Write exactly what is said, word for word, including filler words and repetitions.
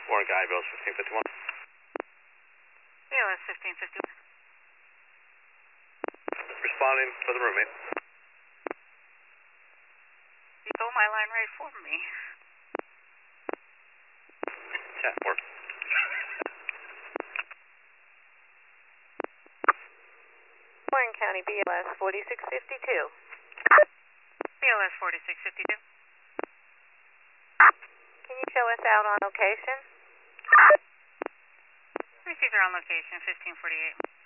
Warren Guy, Bills fifteen fifty-one. B L S fifteen fifty-one. Responding for the roommate. You stole my line right for me. Yeah, works. Warren County B L S forty-six fifty-two. B L S forty-six fifty-two. Can you show us out on location? Receiver on location, fifteen forty-eight.